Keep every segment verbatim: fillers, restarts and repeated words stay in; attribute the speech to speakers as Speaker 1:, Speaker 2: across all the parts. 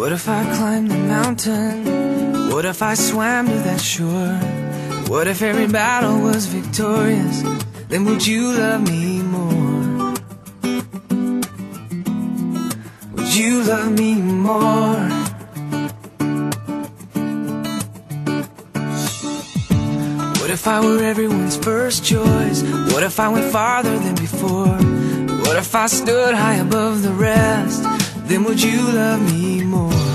Speaker 1: What if I climbed the mountain? What if I swam to that shore? What if every battle was victorious? Then would you love me more? Would you love me more? What if I were everyone's first choice? What if I went farther than before? What if I stood high above the rest? Then would you love me more?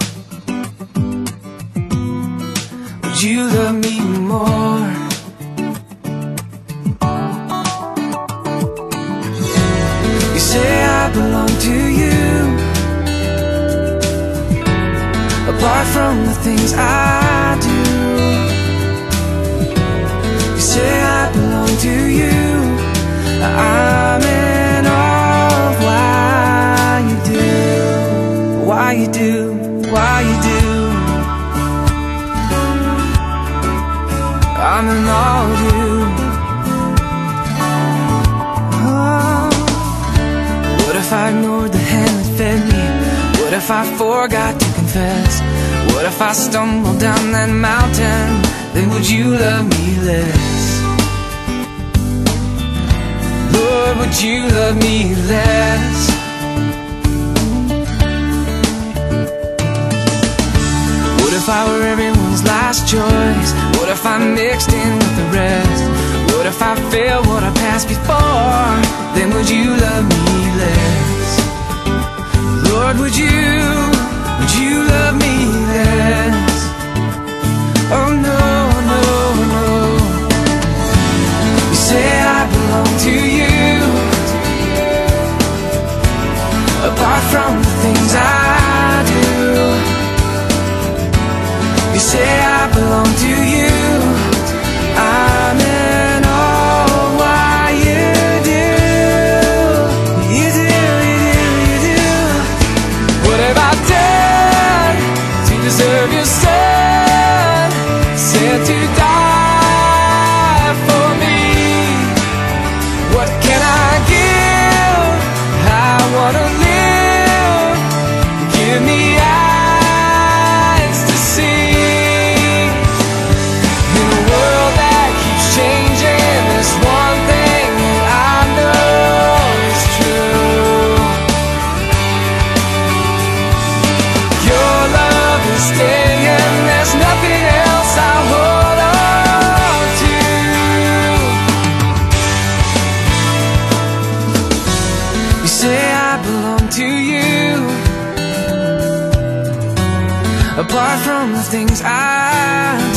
Speaker 1: Would you love me more? You say I belong to you, apart from the things I do. You say I belong to you, I'm in awe of why you do, why you do, why you do. I'm in awe of you. Oh. What if I ignored the hand that fed me? What if I forgot to confess? What if I stumbled down that mountain? Then would you love me less? Lord, would you love me less? What if I were everyone's last choice? What if I mixed in with the rest? What if I failed what I passed before? Then would you love me less? Lord, would you, would you love me less? Oh no, no, no. You say I belong to you, apart from the things I do. You say I belong to you, I'm in awe of why you do. You do, you do, you do. What have I done to deserve your son, sent to die for me? What can I give? I wanna live. Give me eyes to see. In a world that keeps changing, there's one thing that I know is true. Your love is staying, there's nothing else I hold on to. You say I belong to you, apart from the things I